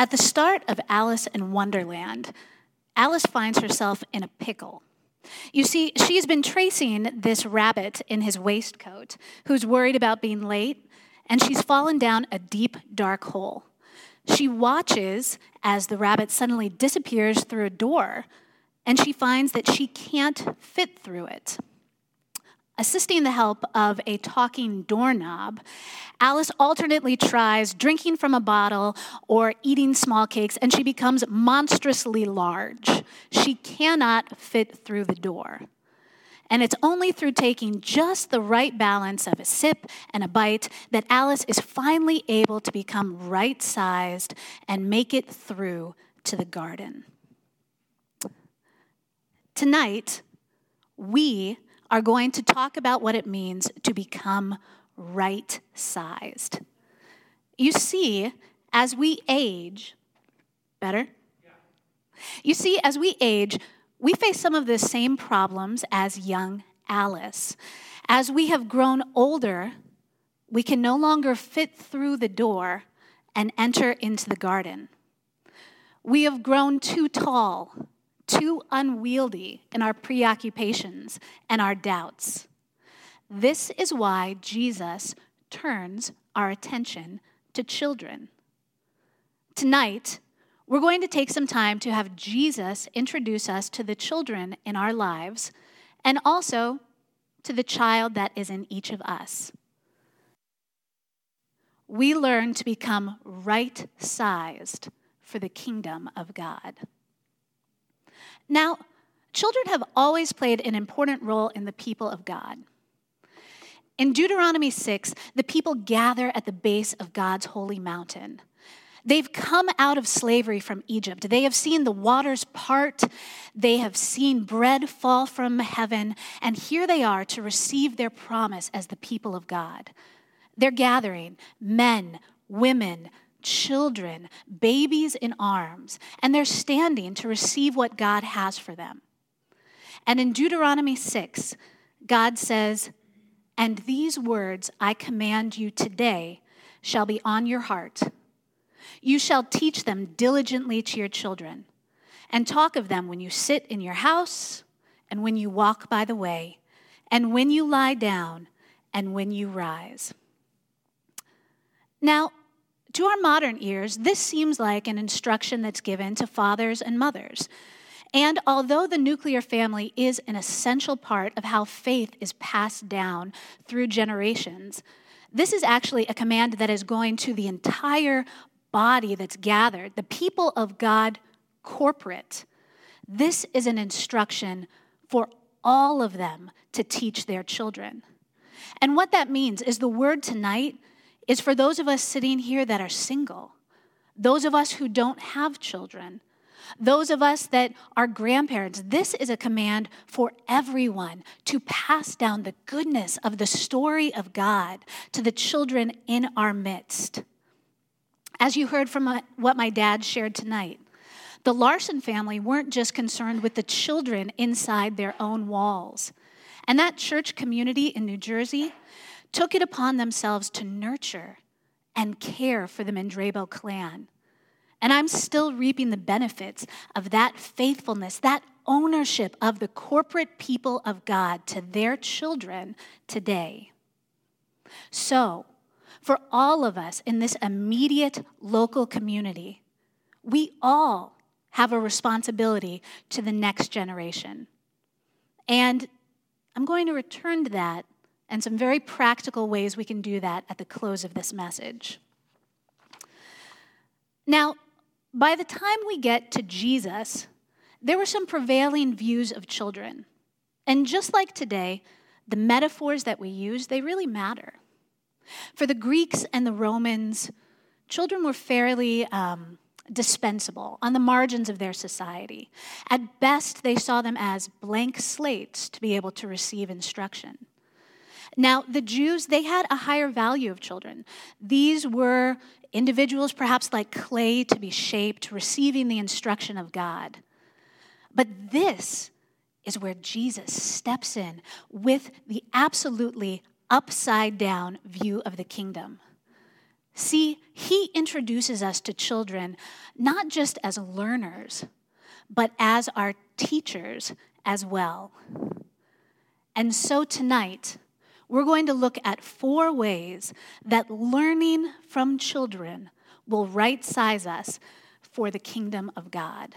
At the start of Alice in Wonderland, Alice finds herself in a pickle. You see, she's been tracing this rabbit in his waistcoat who's worried about being late, and she's fallen down a deep, dark hole. She watches as the rabbit suddenly disappears through a door, and she finds that she can't fit through it. Assisting the help of a talking doorknob, Alice alternately tries drinking from a bottle or eating small cakes, and she becomes monstrously large. She cannot fit through the door. And it's only through taking just the right balance of a sip and a bite that Alice is finally able to become right-sized and make it through to the garden. Tonight, we are going to talk about what it means to become right-sized. You see, as we age, better? You see, as we age, we face some of the same problems as young Alice. As we have grown older, we can no longer fit through the door and enter into the garden. We have grown too tall, too unwieldy in our preoccupations and our doubts. This is why Jesus turns our attention to children. Tonight, we're going to take some time to have Jesus introduce us to the children in our lives and also to the child that is in each of us. We learn to become right-sized for the kingdom of God. Now, children have always played an important role in the people of God. In Deuteronomy 6, the people gather at the base of God's holy mountain. They've come out of slavery from Egypt. They have seen the waters part. They have seen bread fall from heaven. And here they are to receive their promise as the people of God. They're gathering men, women, children, babies in arms, and they're standing to receive what God has for them. And in Deuteronomy 6, God says, "And these words I command you today shall be on your heart. You shall teach them diligently to your children, and talk of them when you sit in your house, and when you walk by the way, and when you lie down, and when you rise." Now, to our modern ears, this seems like an instruction that's given to fathers and mothers. And although the nuclear family is an essential part of how faith is passed down through generations, this is actually a command that is going to the entire body that's gathered, the people of God corporate. This is an instruction for all of them to teach their children. And what that means is the word tonight is for those of us sitting here that are single, those of us who don't have children, those of us that are grandparents. This is a command for everyone to pass down the goodness of the story of God to the children in our midst. As you heard from what my dad shared tonight, the Larson family weren't just concerned with the children inside their own walls. And that church community in New Jersey took it upon themselves to nurture and care for the Mandrabo clan. And I'm still reaping the benefits of that faithfulness, that ownership of the corporate people of God to their children today. So, for all of us in this immediate local community, we all have a responsibility to the next generation. And I'm going to return to that and some very practical ways we can do that at the close of this message. Now, by the time we get to Jesus, there were some prevailing views of children. And just like today, the metaphors that we use, they really matter. For the Greeks and the Romans, children were fairly dispensable on the margins of their society. At best, they saw them as blank slates to be able to receive instruction. Now, the Jews, they had a higher value of children. These were individuals perhaps like clay to be shaped, receiving the instruction of God. But this is where Jesus steps in with the absolutely upside down view of the kingdom. See, he introduces us to children not just as learners, but as our teachers as well. And so tonight, we're going to look at 4 ways that learning from children will right-size us for the kingdom of God.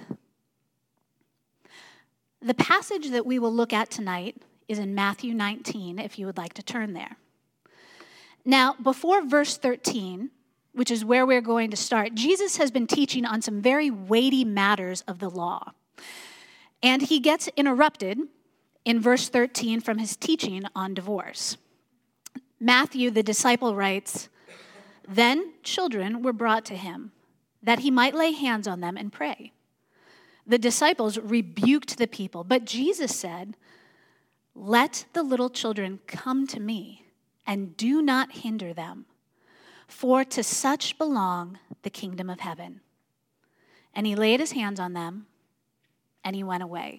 The passage that we will look at tonight is in Matthew 19, if you would like to turn there. Now, before verse 13, which is where we're going to start, Jesus has been teaching on some very weighty matters of the law. And he gets interrupted in verse 13 from his teaching on divorce. Matthew, the disciple, writes, "Then children were brought to him, that he might lay hands on them and pray. The disciples rebuked the people, but Jesus said, 'Let the little children come to me, and do not hinder them, for to such belong the kingdom of heaven.' And he laid his hands on them, and he went away."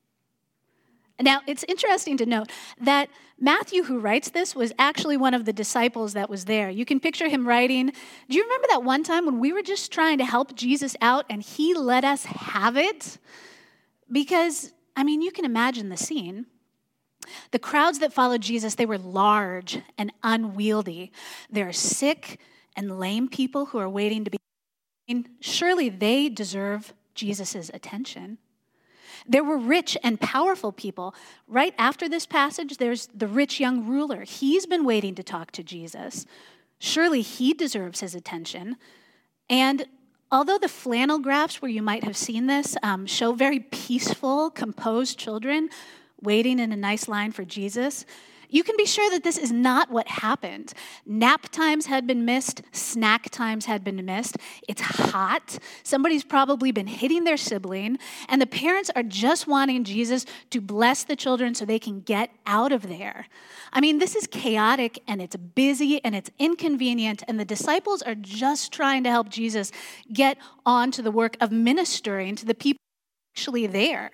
Now, it's interesting to note that Matthew, who writes this, was actually one of the disciples that was there. You can picture him writing. Do you remember that one time when we were just trying to help Jesus out and he let us have it? Because, you can imagine the scene. The crowds that followed Jesus, they were large and unwieldy. There are sick and lame people who are waiting to be healed. Surely they deserve Jesus' attention. There were rich and powerful people. Right after this passage, there's the rich young ruler. He's been waiting to talk to Jesus. Surely he deserves his attention. And although the flannel graphs where you might have seen this show very peaceful, composed children waiting in a nice line for Jesus, you can be sure that this is not what happened. Nap times had been missed. Snack times had been missed. It's hot. Somebody's probably been hitting their sibling. And the parents are just wanting Jesus to bless the children so they can get out of there. This is chaotic and it's busy and it's inconvenient. And the disciples are just trying to help Jesus get on to the work of ministering to the people actually there.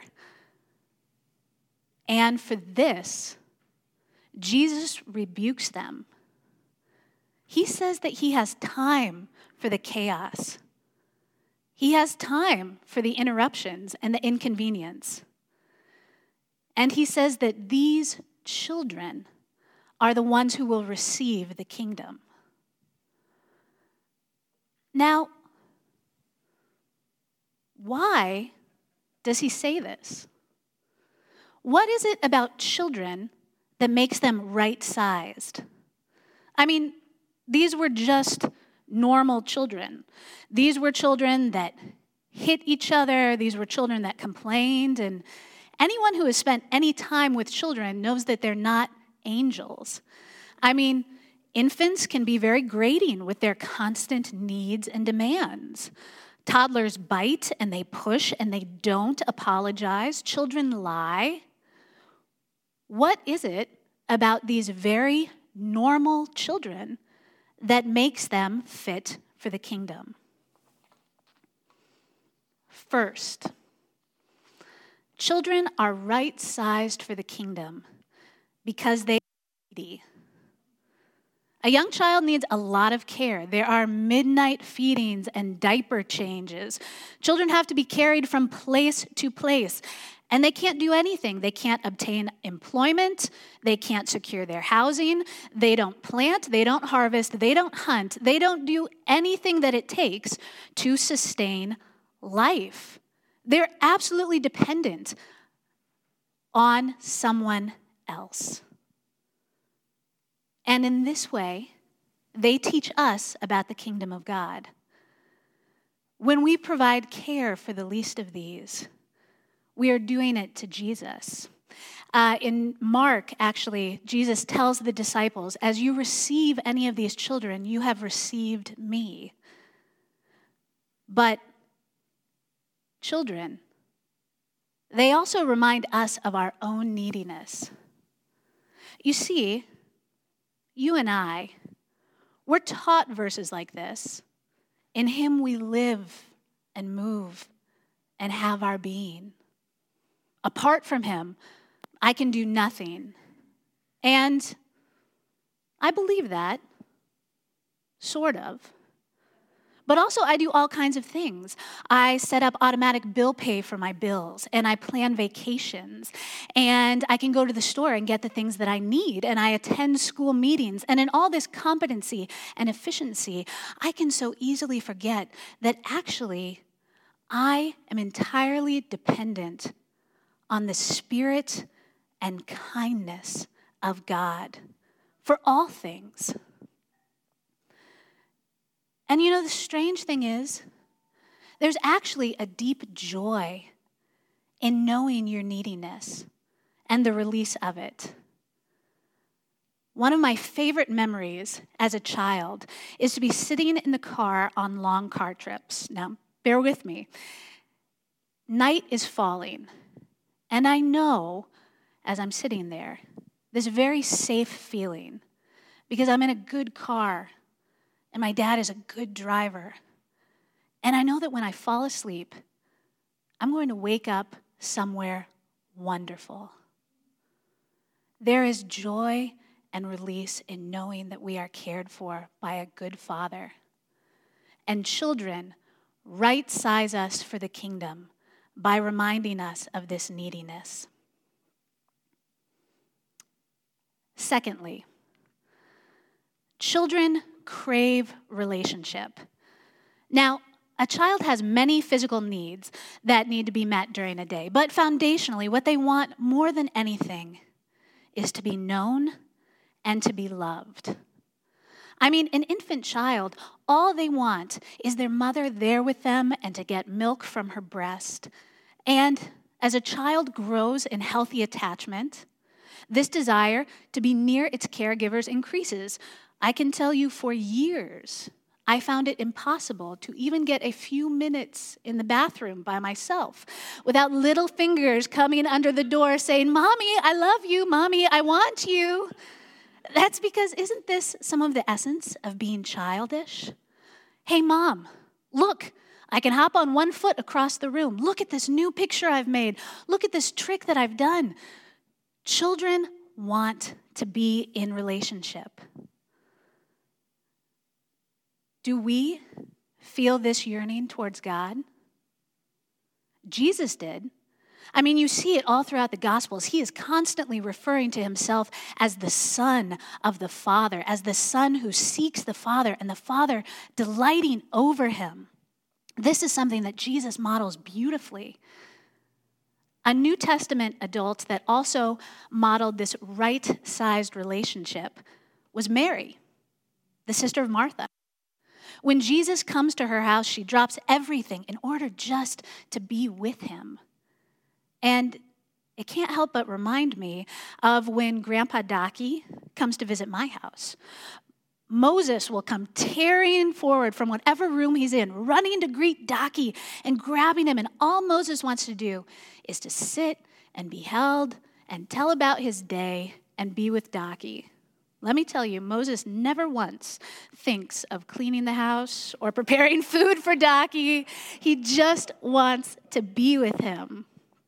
And for this, Jesus rebukes them. He says that he has time for the chaos. He has time for the interruptions and the inconvenience. And he says that these children are the ones who will receive the kingdom. Now, why does he say this? What is it about children that makes them right-sized? These were just normal children. These were children that hit each other. These were children that complained. And anyone who has spent any time with children knows that they're not angels. Infants can be very grating with their constant needs and demands. Toddlers bite and they push and they don't apologize. Children lie. What is it about these very normal children that makes them fit for the kingdom? First, children are right-sized for the kingdom because they are needy. A young child needs a lot of care. There are midnight feedings and diaper changes. Children have to be carried from place to place. And they can't do anything. They can't obtain employment. They can't secure their housing. They don't plant. They don't harvest. They don't hunt. They don't do anything that it takes to sustain life. They're absolutely dependent on someone else. And in this way, they teach us about the kingdom of God. When we provide care for the least of these, we are doing it to Jesus. In Mark, actually, Jesus tells the disciples, as you receive any of these children, you have received me. But children, they also remind us of our own neediness. You see, you and I, we're taught verses like this. In him we live and move and have our being. Apart from him, I can do nothing. And I believe that. sort of. But also, I do all kinds of things. I set up automatic bill pay for my bills, and I plan vacations, and I can go to the store and get the things that I need, and I attend school meetings. And in all this competency and efficiency, I can so easily forget that actually I am entirely dependent on the Spirit and kindness of God for all things. And you know, the strange thing is, there's actually a deep joy in knowing your neediness and the release of it. One of my favorite memories as a child is to be sitting in the car on long car trips. Now, bear with me. Night is falling, and I know, as I'm sitting there, this very safe feeling because I'm in a good car. And my dad is a good driver. And I know that when I fall asleep, I'm going to wake up somewhere wonderful. There is joy and release in knowing that we are cared for by a good Father. And children right-size us for the kingdom by reminding us of this neediness. Secondly, children crave relationship. Now, a child has many physical needs that need to be met during a day, but foundationally, what they want more than anything is to be known and to be loved. I mean, an infant child, all they want is their mother there with them and to get milk from her breast. And as a child grows in healthy attachment, this desire to be near its caregivers increases. I can tell you for years, I found it impossible to even get a few minutes in the bathroom by myself without little fingers coming under the door saying, "Mommy, I love you. Mommy, I want you." That's because isn't this some of the essence of being childish? Hey, Mom, look, I can hop on one foot across the room. Look at this new picture I've made. Look at this trick that I've done. Children want to be in relationship. Do we feel this yearning towards God? Jesus did. I mean, you see it all throughout the Gospels. He is constantly referring to himself as the Son of the Father, as the Son who seeks the Father, and the Father delighting over him. This is something that Jesus models beautifully. A New Testament adult that also modeled this right-sized relationship was Mary, the sister of Martha. When Jesus comes to her house, she drops everything in order just to be with him. And it can't help but remind me of when Grandpa Docky comes to visit my house. Moses will come tearing forward from whatever room he's in, running to greet Docky and grabbing him. And all Moses wants to do is to sit and be held and tell about his day and be with Docky. Let me tell you, Moses never once thinks of cleaning the house or preparing food for Docky. He just wants to be with him.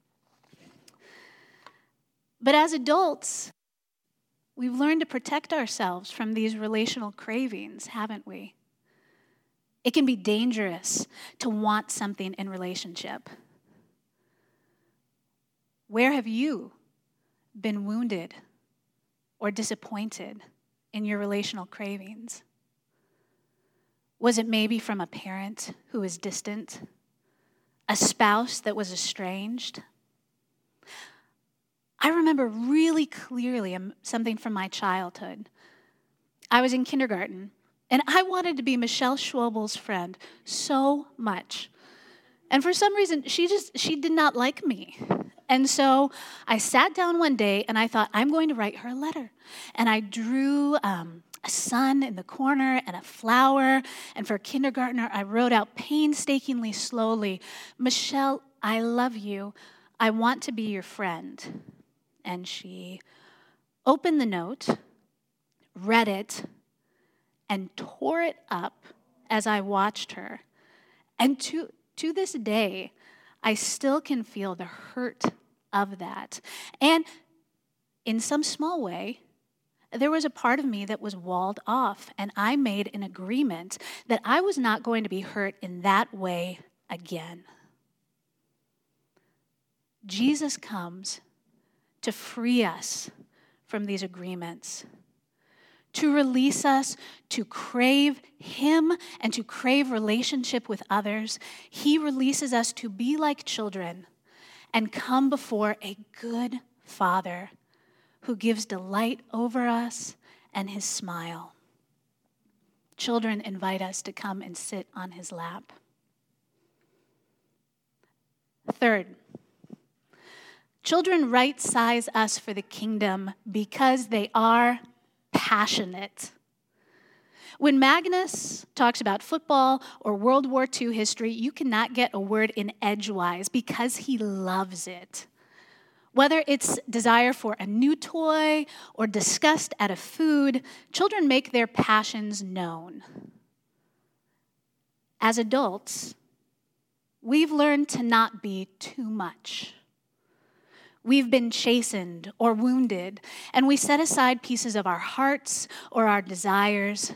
But as adults, we've learned to protect ourselves from these relational cravings, haven't we? It can be dangerous to want something in relationship. Where have you been wounded or disappointed in your relational cravings? Was it maybe from a parent who was distant? A spouse that was estranged? I remember really clearly something from my childhood. I was in kindergarten, and I wanted to be Michelle Schwobel's friend so much. And for some reason, she did not like me. And so I sat down one day, and I thought, I'm going to write her a letter. And I drew a sun in the corner and a flower. And for a kindergartner, I wrote out painstakingly slowly, "Michelle, I love you. I want to be your friend." And she opened the note, read it, and tore it up as I watched her. And to this day, I still can feel the hurt of that. And in some small way, there was a part of me that was walled off, and I made an agreement that I was not going to be hurt in that way again. Jesus comes to free us from these agreements, to release us, to crave Him and to crave relationship with others. He releases us to be like children and come before a good Father who gives delight over us and His smile. Children invite us to come and sit on His lap. Third, children right-size us for the kingdom because they are passionate. When Magnus talks about football or World War II history, you cannot get a word in edgewise because he loves it. Whether it's desire for a new toy or disgust at a food, children make their passions known. As adults, we've learned to not be too much. We've been chastened or wounded, and we set aside pieces of our hearts or our desires.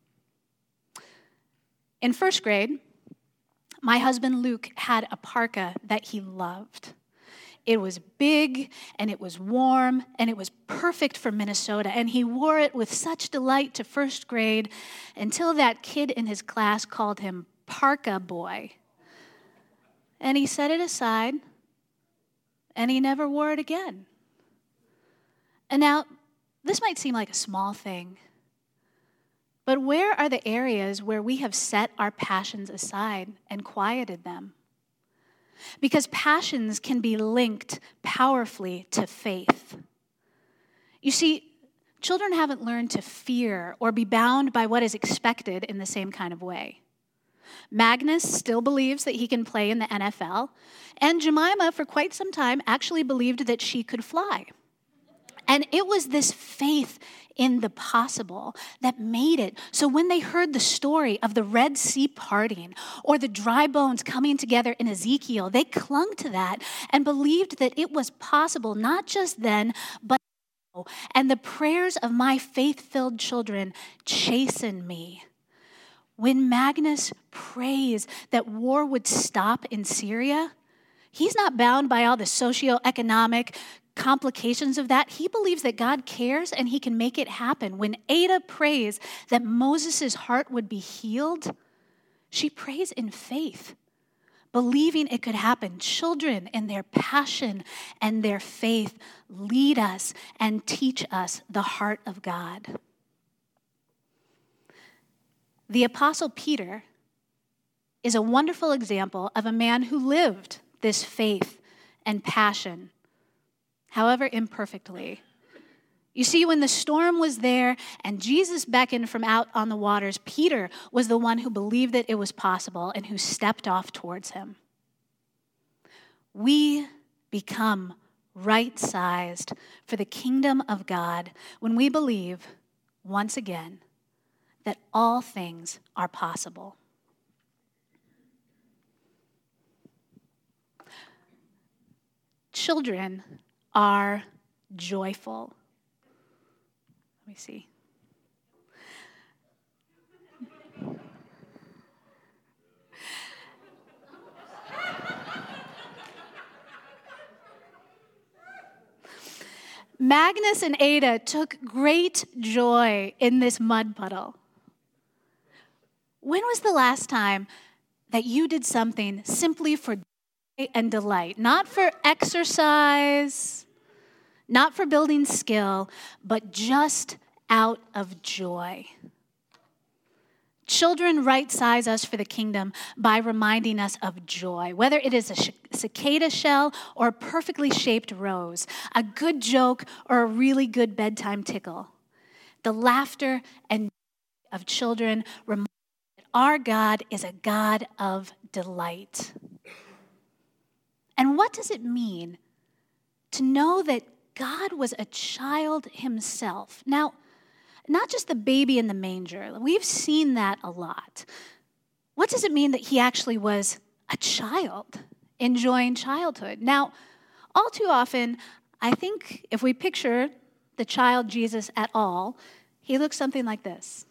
In first grade, my husband Luke had a parka that he loved. It was big, and it was warm, and it was perfect for Minnesota, and he wore it with such delight to first grade until that kid in his class called him Parka Boy. And he set it aside, and he never wore it again. And now, this might seem like a small thing, but where are the areas where we have set our passions aside and quieted them? Because passions can be linked powerfully to faith. You see, children haven't learned to fear or be bound by what is expected in the same kind of way. Magnus still believes that he can play in the NFL, and Jemima, for quite some time, actually believed that she could fly. And it was this faith in the possible that made it. So when they heard the story of the Red Sea parting or the dry bones coming together in Ezekiel, they clung to that and believed that it was possible, not just then, but now. And the prayers of my faith-filled children chasten me. When Magnus prays that war would stop in Syria, he's not bound by all the socioeconomic complications of that. He believes that God cares and he can make it happen. When Ada prays that Moses' heart would be healed, she prays in faith, believing it could happen. Children in their passion and their faith lead us and teach us the heart of God. The Apostle Peter is a wonderful example of a man who lived this faith and passion, however imperfectly. You see, when the storm was there and Jesus beckoned from out on the waters, Peter was the one who believed that it was possible and who stepped off towards him. We become right-sized for the kingdom of God when we believe, once again, that all things are possible. Children are joyful. Let me see. Magnus and Ada took great joy in this mud puddle. When was the last time that you did something simply for joy and delight? Not for exercise, not for building skill, but just out of joy. Children right-size us for the kingdom by reminding us of joy, whether it is a cicada shell or a perfectly shaped rose, a good joke or a really good bedtime tickle. The laughter and joy of children remind us that our God is a God of delight. And what does it mean to know that God was a child himself? Now, not just the baby in the manger. We've seen that a lot. What does it mean that he actually was a child, enjoying childhood? Now, all too often, I think if we picture the child Jesus at all, he looks something like this.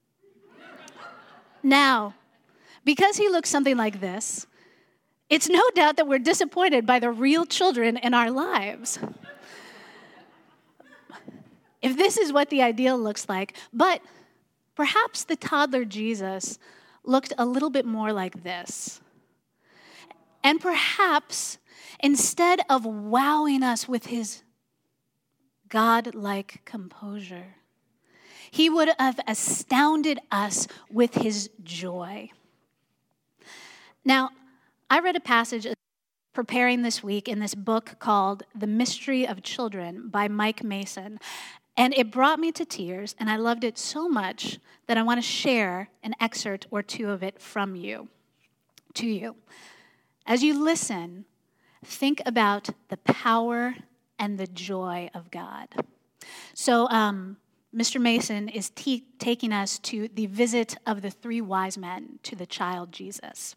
Now, because he looks something like this, it's no doubt that we're disappointed by the real children in our lives. If this is what the ideal looks like, but perhaps the toddler Jesus looked a little bit more like this. And perhaps instead of wowing us with his God-like composure, he would have astounded us with his joy. Now, I read a passage preparing this week in this book called The Mystery of Children by Mike Mason. And it brought me to tears, and I loved it so much that I want to share an excerpt or two of it from you, to you. As you listen, think about the power and the joy of God. So Mr. Mason is taking us to the visit of the three wise men to the child Jesus.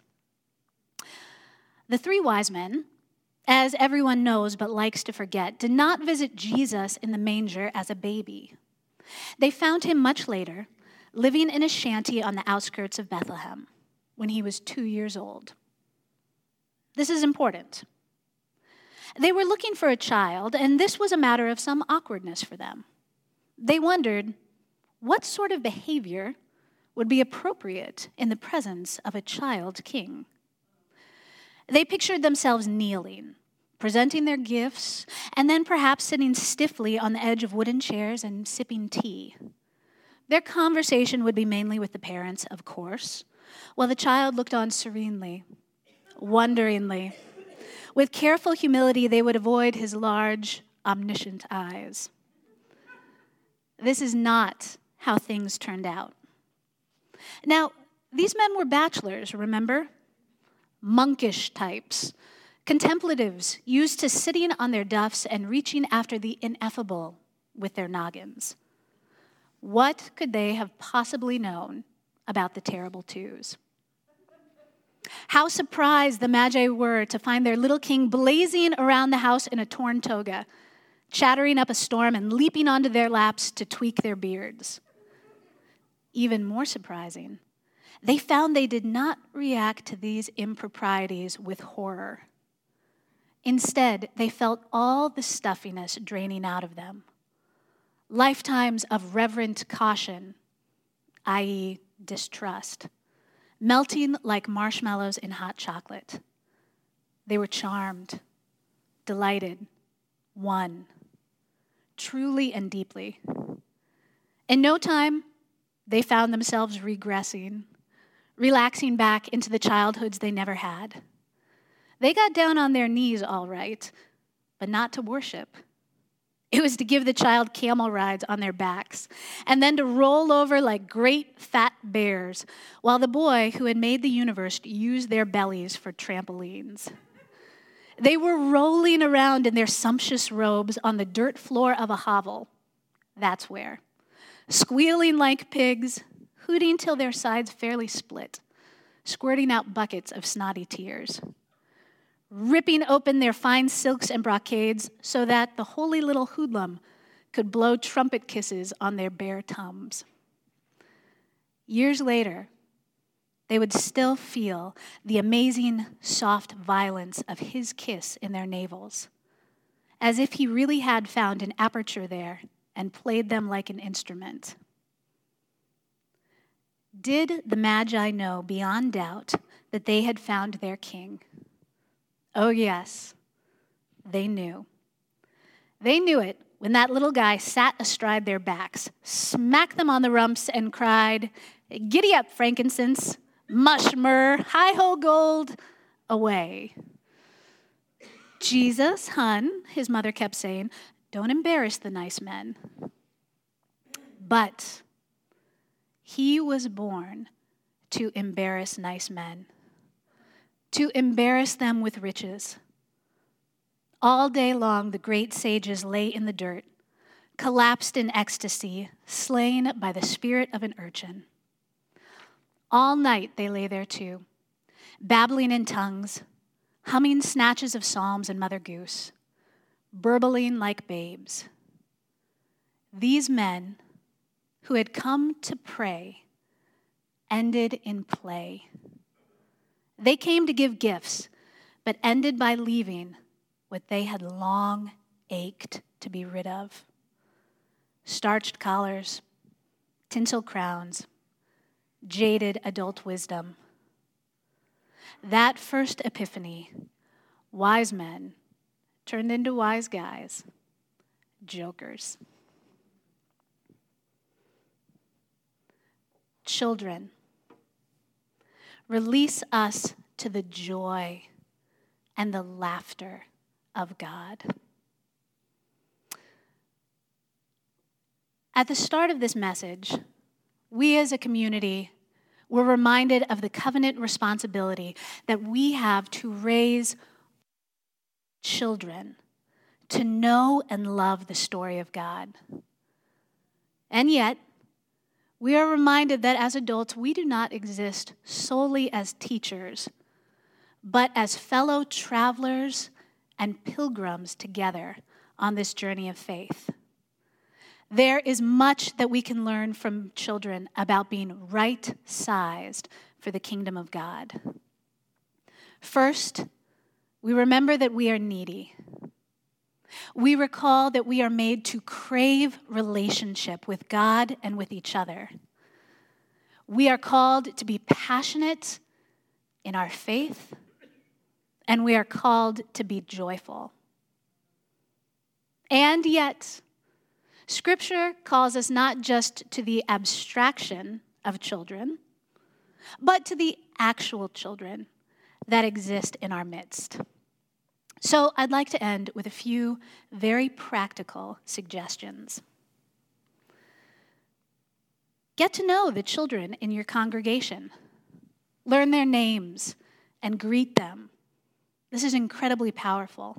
The three wise men, as everyone knows but likes to forget, did not visit Jesus in the manger as a baby. They found him much later, living in a shanty on the outskirts of Bethlehem, when he was 2 years old. This is important. They were looking for a child, and this was a matter of some awkwardness for them. They wondered what sort of behavior would be appropriate in the presence of a child king. They pictured themselves kneeling, presenting their gifts, and then perhaps sitting stiffly on the edge of wooden chairs and sipping tea. Their conversation would be mainly with the parents, of course, while the child looked on serenely, wonderingly. With careful humility, they would avoid his large, omniscient eyes. This is not how things turned out. Now, these men were bachelors, remember? Monkish types, contemplatives used to sitting on their duffs and reaching after the ineffable with their noggins. What could they have possibly known about the terrible twos? How surprised the Magi were to find their little king blazing around the house in a torn toga, chattering up a storm and leaping onto their laps to tweak their beards. Even more surprising, they found they did not react to these improprieties with horror. Instead, they felt all the stuffiness draining out of them. Lifetimes of reverent caution, i.e., distrust, melting like marshmallows in hot chocolate. They were charmed, delighted, won, truly and deeply. In no time, they found themselves regressing, relaxing back into the childhoods they never had. They got down on their knees, all right, but not to worship. It was to give the child camel rides on their backs, and then to roll over like great fat bears, while the boy who had made the universe used their bellies for trampolines. They were rolling around in their sumptuous robes on the dirt floor of a hovel. That's where. Squealing like pigs, hooting till their sides fairly split, squirting out buckets of snotty tears, ripping open their fine silks and brocades so that the holy little hoodlum could blow trumpet kisses on their bare tums. Years later, they would still feel the amazing soft violence of his kiss in their navels, as if he really had found an aperture there and played them like an instrument. Did the Magi know beyond doubt that they had found their king? Oh yes, they knew. They knew it when that little guy sat astride their backs, smacked them on the rumps, and cried, "Giddy up, frankincense, mush myrrh, hi-ho gold, away." "Jesus, hun," his mother kept saying, "don't embarrass the nice men." But he was born to embarrass nice men, to embarrass them with riches. All day long, the great sages lay in the dirt, collapsed in ecstasy, slain by the spirit of an urchin. All night they lay there too, babbling in tongues, humming snatches of psalms and Mother Goose, burbling like babes. these men who had come to pray ended in play. They came to give gifts, but ended by leaving what they had long ached to be rid of. Starched collars, tinsel crowns, jaded adult wisdom. That first epiphany, wise men turned into wise guys, jokers. Children, release us to the joy and the laughter of God. At the start of this message, we as a community were reminded of the covenant responsibility that we have to raise children to know and love the story of God. And yet, we are reminded that as adults, we do not exist solely as teachers, but as fellow travelers and pilgrims together on this journey of faith. There is much that we can learn from children about being right-sized for the kingdom of God. First, we remember that we are needy. We recall that we are made to crave relationship with God and with each other. We are called to be passionate in our faith, and we are called to be joyful. And yet, Scripture calls us not just to the abstraction of children, but to the actual children that exist in our midst. So I'd like to end with a few very practical suggestions. Get to know the children in your congregation. Learn their names and greet them. This is incredibly powerful.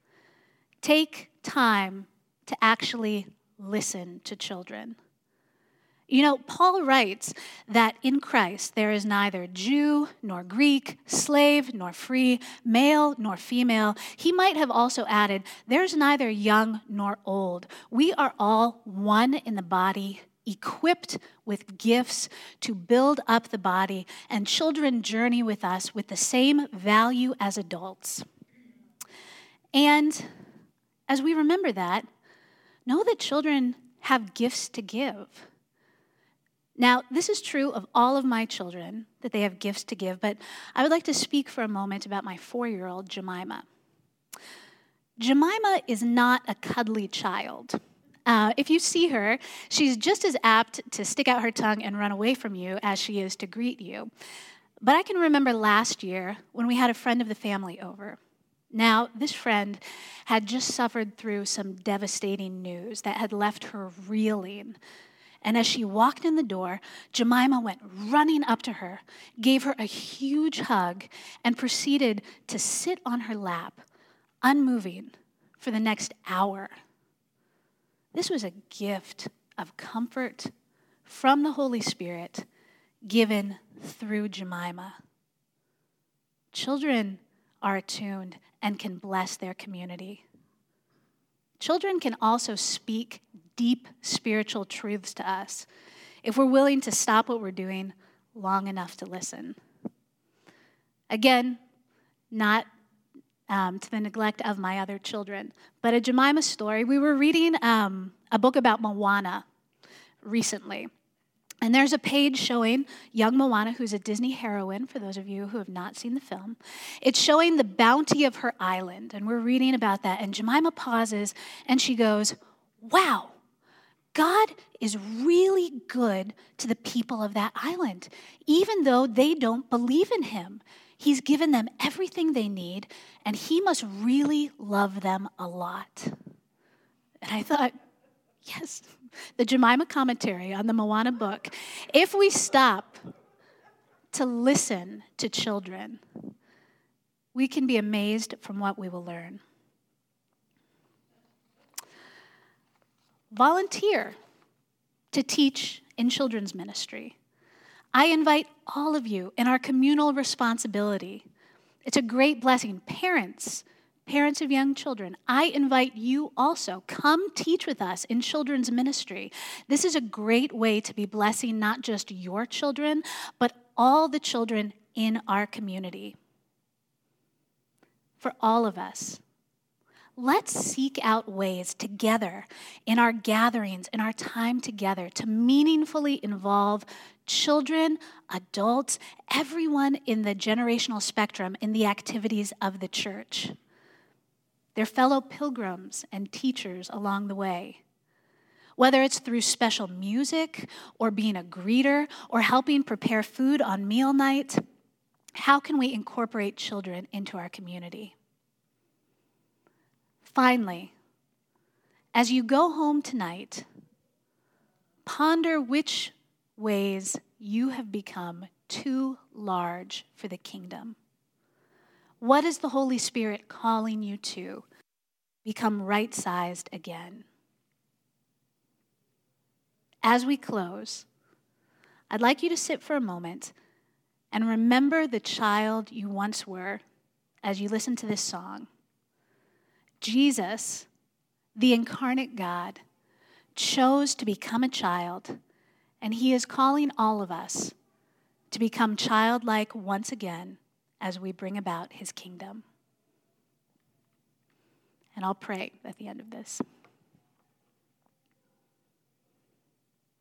Take time to actually listen to children. You know, Paul writes that in Christ there is neither Jew nor Greek, slave nor free, male nor female. He might have also added, there's neither young nor old. We are all one in the body, equipped with gifts to build up the body, and children journey with us with the same value as adults. And as we remember that, know that children have gifts to give. Now, this is true of all of my children, that they have gifts to give, but I would like to speak for a moment about my 4-year-old, Jemima. Jemima is not a cuddly child. If you see her, she's just as apt to stick out her tongue and run away from you as she is to greet you. But I can remember last year when we had a friend of the family over. Now, this friend had just suffered through some devastating news that had left her reeling. And as she walked in the door, Jemima went running up to her, gave her a huge hug, and proceeded to sit on her lap, unmoving, for the next hour. This was a gift of comfort from the Holy Spirit given through Jemima. Children are attuned and can bless their community. Children can also speak deep spiritual truths to us if we're willing to stop what we're doing long enough to listen. Again, not to the neglect of my other children, but a Jemima story. We were reading a book about Moana recently. And there's a page showing young Moana, who's a Disney heroine, for those of you who have not seen the film. It's showing the bounty of her island, and we're reading about that. And Jemima pauses, and she goes, wow, God is really good to the people of that island, even though they don't believe in him. He's given them everything they need, and he must really love them a lot. And I thought, yes, the Jemima commentary on the Moana book. If we stop to listen to children, we can be amazed from what we will learn. Volunteer to teach in children's ministry. I invite all of you in our communal responsibility. It's a great blessing. Parents, Parents of young children, I invite you also, come teach with us in children's ministry. This is a great way to be blessing not just your children, but all the children in our community. For all of us, let's seek out ways together in our gatherings, in our time together, to meaningfully involve children, adults, everyone in the generational spectrum in the activities of the church. Their fellow pilgrims and teachers along the way. Whether it's through special music or being a greeter or helping prepare food on meal night, how can we incorporate children into our community? Finally, as you go home tonight, ponder which ways you have become too large for the kingdom. What is the Holy Spirit calling you to become right-sized again? As we close, I'd like you to sit for a moment and remember the child you once were as you listen to this song. Jesus, the incarnate God, chose to become a child, and he is calling all of us to become childlike once again as we bring about his kingdom. And I'll pray at the end of this.